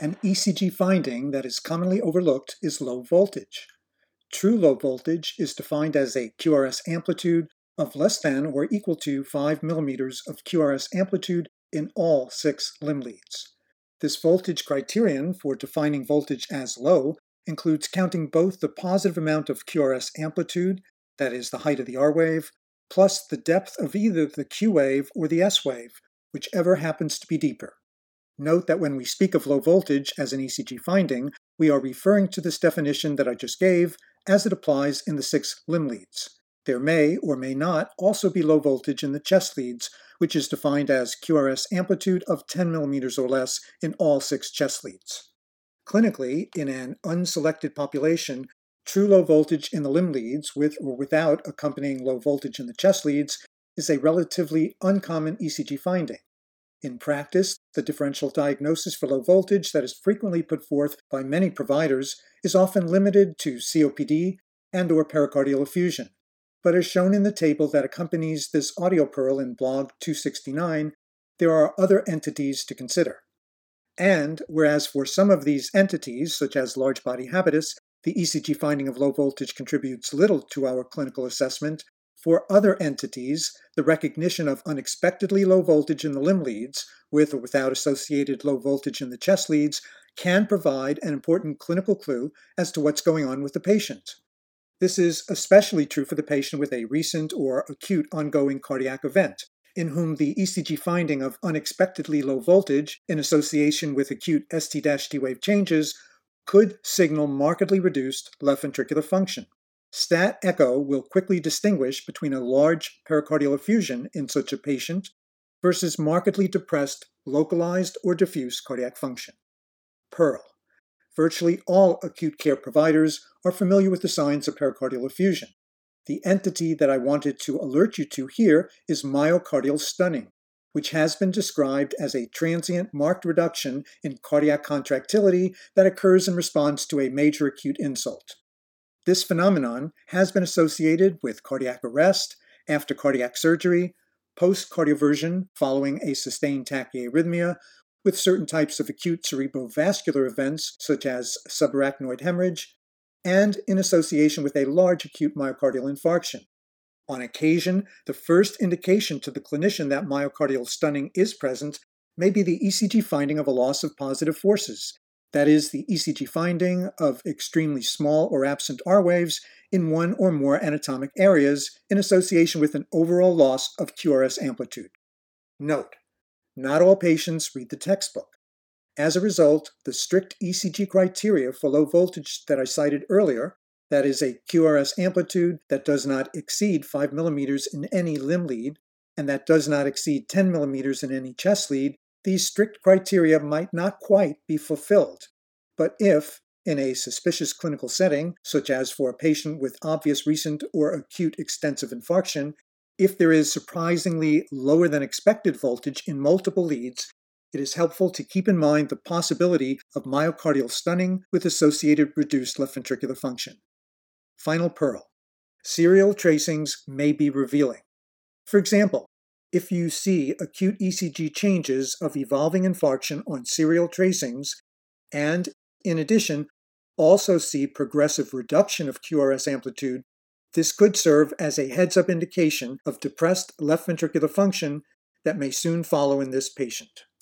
An ECG finding that is commonly overlooked is low voltage. True low voltage is defined as a QRS amplitude of less than or equal to 5 millimeters of QRS amplitude in all 6 limb leads. This voltage criterion for defining voltage as low includes counting both the positive amount of QRS amplitude, that is the height of the R wave, plus the depth of either the Q wave or the S wave, whichever happens to be deeper. Note that when we speak of low voltage as an ECG finding, we are referring to this definition that I just gave as it applies in the 6 limb leads. There may or may not also be low voltage in the chest leads, which is defined as QRS amplitude of 10 millimeters or less in all 6 chest leads. Clinically, in an unselected population, true low voltage in the limb leads with or without accompanying low voltage in the chest leads is a relatively uncommon ECG finding. In practice, the differential diagnosis for low voltage that is frequently put forth by many providers is often limited to COPD and/or pericardial effusion. But as shown in the table that accompanies this audio pearl in blog 269, there are other entities to consider. And whereas for some of these entities, such as large body habitus, the ECG finding of low voltage contributes little to our clinical assessment, for other entities, the recognition of unexpectedly low voltage in the limb leads, with or without associated low voltage in the chest leads, can provide an important clinical clue as to what's going on with the patient. This is especially true for the patient with a recent or acute ongoing cardiac event, in whom the ECG finding of unexpectedly low voltage in association with acute ST-T wave changes could signal markedly reduced left ventricular function. Stat echo will quickly distinguish between a large pericardial effusion in such a patient versus markedly depressed localized or diffuse cardiac function. Pearl. Virtually all acute care providers are familiar with the signs of pericardial effusion. The entity that I wanted to alert you to here is myocardial stunning, which has been described as a transient marked reduction in cardiac contractility that occurs in response to a major acute insult. This phenomenon has been associated with cardiac arrest after cardiac surgery, post-cardioversion following a sustained tachyarrhythmia, with certain types of acute cerebrovascular events such as subarachnoid hemorrhage, and in association with a large acute myocardial infarction. On occasion, the first indication to the clinician that myocardial stunning is present may be the ECG finding of a loss of positive forces, that is, the ECG finding of extremely small or absent R waves in one or more anatomic areas in association with an overall loss of QRS amplitude. Note: not all patients read the textbook. As a result, the strict ECG criteria for low voltage that I cited earlier, that is a QRS amplitude that does not exceed 5 millimeters in any limb lead, and that does not exceed 10 millimeters in any chest lead, these strict criteria might not quite be fulfilled. But if, in a suspicious clinical setting, such as for a patient with obvious recent or acute extensive infarction, if there is surprisingly lower than expected voltage in multiple leads, it is helpful to keep in mind the possibility of myocardial stunning with associated reduced left ventricular function. Final pearl. Serial tracings may be revealing. For example, if you see acute ECG changes of evolving infarction on serial tracings, and, in addition, also see progressive reduction of QRS amplitude, this could serve as a heads-up indication of depressed left ventricular function that may soon follow in this patient.